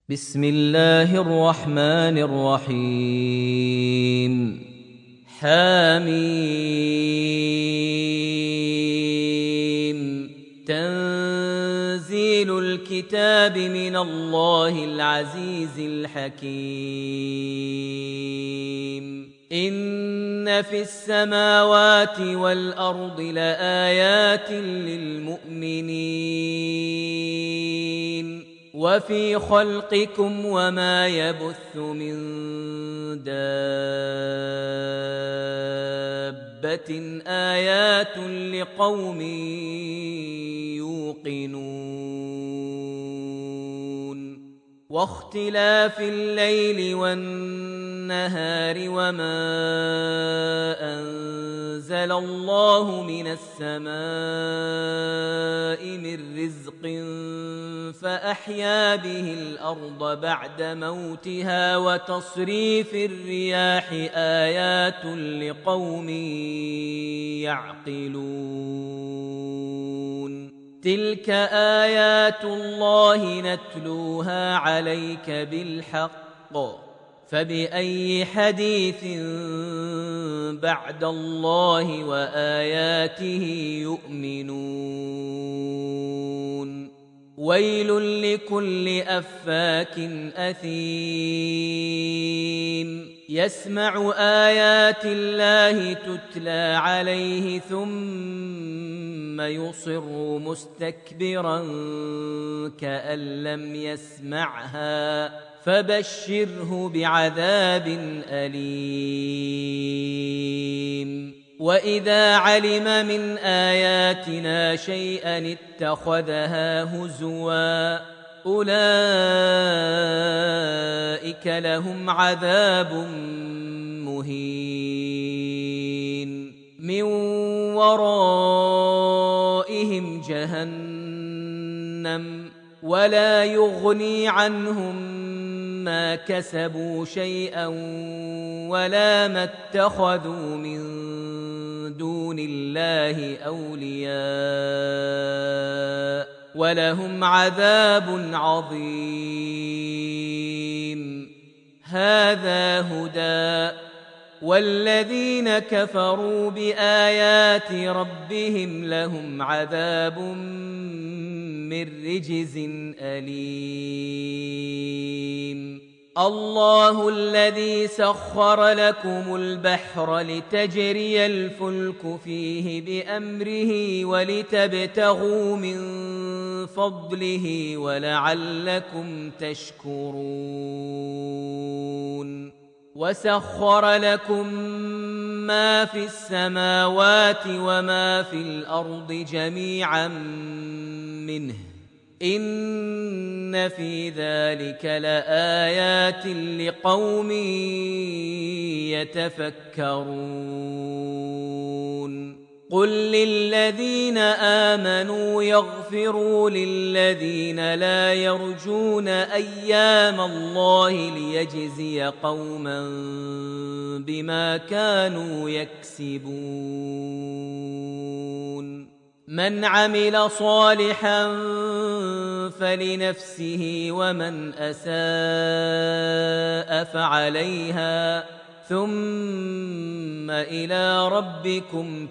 بسم الله الرحمن الرحيم حميم تنزيل الكتاب من الله العزيز الحكيم إن في السماوات والأرض لآيات للمؤمنين وفي خلقكم وما يبث من دابة آيات لقوم يوقنون واختلاف الليل والنهار وما أنزل الله من السماء من رزق فأحيا به الأرض بعد موتها وتصريف الرياح آيات لقوم يعقلون تلك آيات الله نتلوها عليك بالحق فبأي حديث بعد الله وآياته يؤمنون ويل لكل أفاك أثيم يسمع آيات الله تتلى عليه ثم يصر مستكبرا كأن لم يسمعها فبشره بعذاب أليم وإذا علم من آياتنا شيئا اتخذها هزوا أولئك لهم عذاب مهين من ورائهم جهنم ولا يغني عنهم ما كسبوا شيئا ولا ما اتخذوا من دون الله أولياء ولهم عذاب عظيم هذا هدى والذين كفروا بآيات ربهم لهم عذاب من رجز أليم الله الذي سخر لكم البحر لتجري الفلك فيه بأمره ولتبتغوا من فضله ولعلكم تشكرون وسخر لكم ما في السماوات وما في الأرض جميعا منه إن في ذلك لآيات لقوم يتفكرون قل للذين آمنوا يغفروا للذين لا يرجون أيام الله ليجزي قوما بما كانوا يكسبون من عمل صالحا فلنفسه ومن أساء فعليها ثم إلى ربكم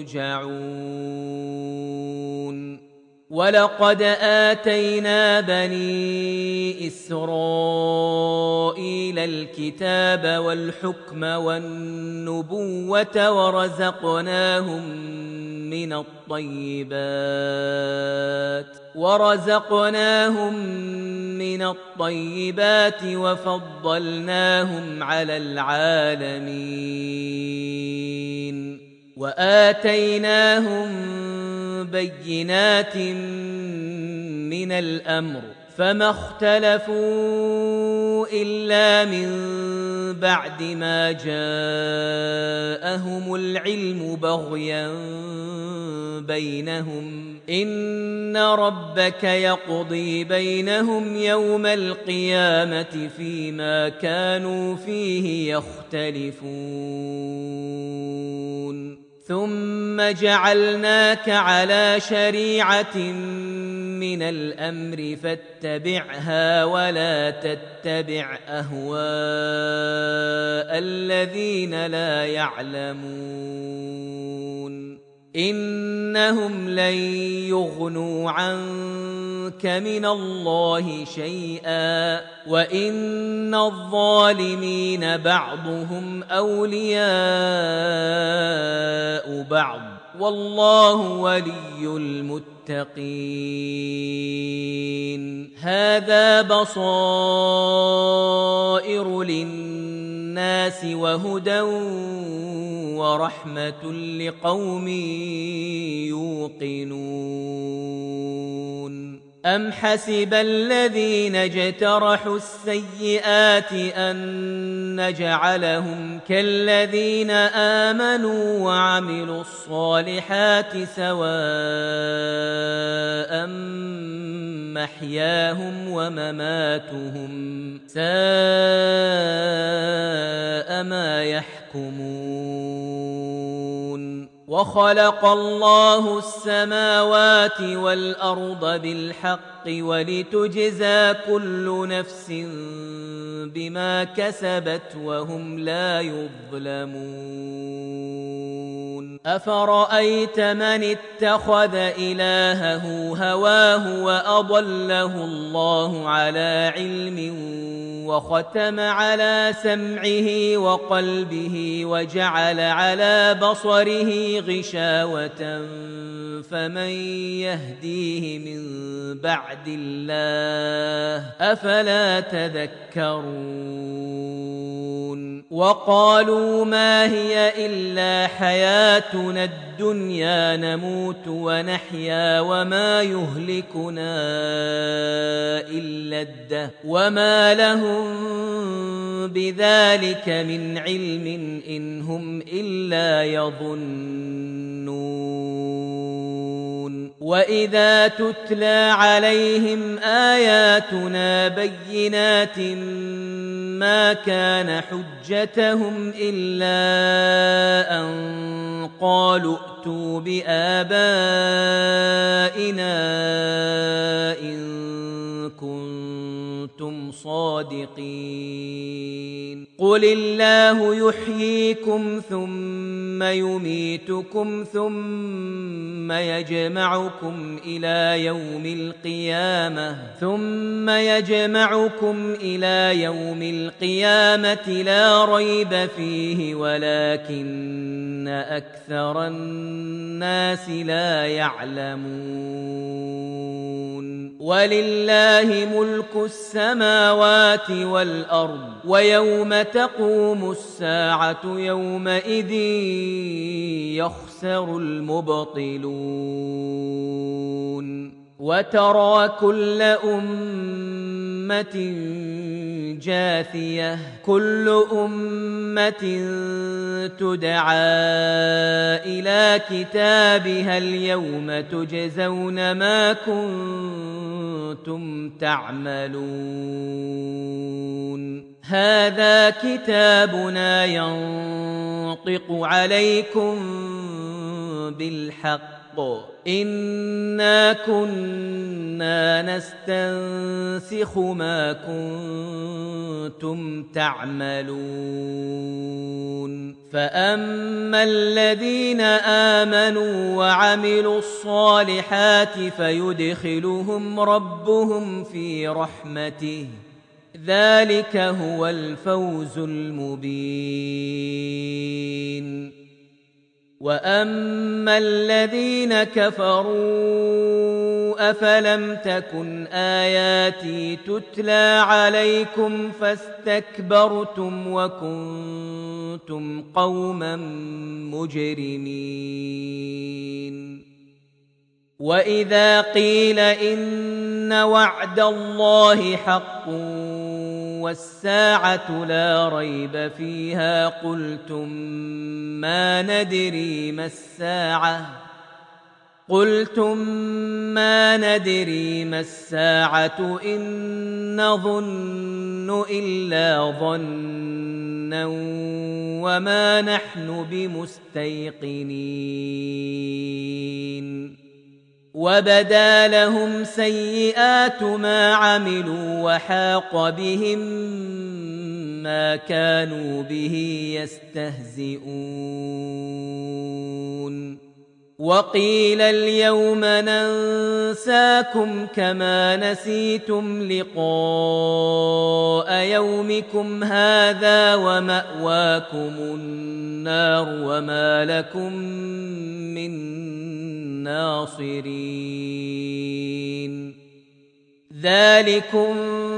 ترجعون ولقد آتينا بني إسرائيل الكتاب والحكم والنبوة ورزقناهم من الطيبات وفضلناهم على العالمين وآتيناهم بينات من الأمر فما اختلفوا إلا من بعد ما جاءهم العلم بغيا بينهم إن ربك يقضي بينهم يوم القيامة فيما كانوا فيه يختلفون ثم جعلناك على شريعة من الأمر فاتبعها ولا تتبع أهواء الذين لا يعلمون إنهم لن يغنوا عنك من الله شيئا وإن الظالمين بعضهم أولياء بعض والله ولي المتقين هذا بصائر للناس وهدى ورحمة لقوم يوقنون أم حسب الذين اجترحوا السيئات أن نجعلهم كالذين آمنوا وعملوا الصالحات سواء محياهم ومماتهم ساء ما يحكمون وخلق الله السماوات والأرض بالحق ولتجزى كل نفس بما كسبت وهم لا يظلمون أفرأيت من اتخذ إلهه هواه وأضله الله على علم وختم على سمعه وقلبه وجعل على بصره غشاوة فمن يهديه من بعد الله أفلا تذكرون وقالوا ما هي إلا حياتنا الدنيا نموت ونحيا وما يهلكنا إلا الدهر وما لهم بذلك من علم إن هم إلا يظنون وإذا تتلى عليهم آياتنا بينات ما كان حجتهم إلا أن قالوا ائتوا بآبائنا إن كنتم صادقين قل الله يحييكم ثم يميتكم ثم يجمعكم إلى يوم القيامة لا ريب فيه ولكن أكثر الناس لا يعلمون ولله ملك السماوات والأرض ويوم تقوم الساعة يومئذ يخسر المبطلون وترى كل أمة جاثية كل أمة تدعى إلى كتابها اليوم تجزون ما كنتم تعملون هذا كتابنا ينطق عليكم بالحق إنا كنا نستنسخ ما كنتم تعملون فأما الذين آمنوا وعملوا الصالحات فيدخلهم ربهم في رحمته ذلك هو الفوز المبين وأما الذين كفروا أفلم تكن آياتي تتلى عليكم فاستكبرتم وكنتم قوما مجرمين وإذا قيل إن وعد الله حق والساعة لا ريب فيها قلتم ما ندري ما الساعة إن نظن إلا ظنا جنة وما نحن بمستيقنين وبدا لهم سيئات ما عملوا وحاق بهم ما كانوا به يستهزئون وقيل اليوم ننساكم كما نسيتم لقاء يومكم هذا ومأواكم النار وما لكم من ناصرين ذلكم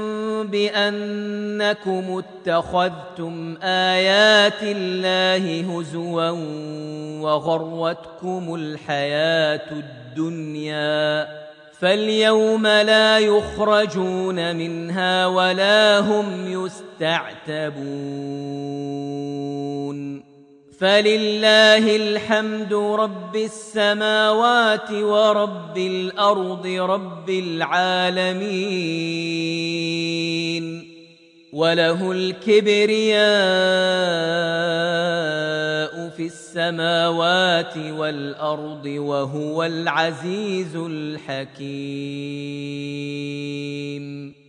بأنكم اتخذتم آيات الله هزوا وغرتكم الحياة الدنيا فاليوم لا يخرجون منها ولا هم يستعتبون فلله الحمد رب السماوات ورب الأرض رب العالمين وله الكبرياء في السماوات والأرض وهو العزيز الحكيم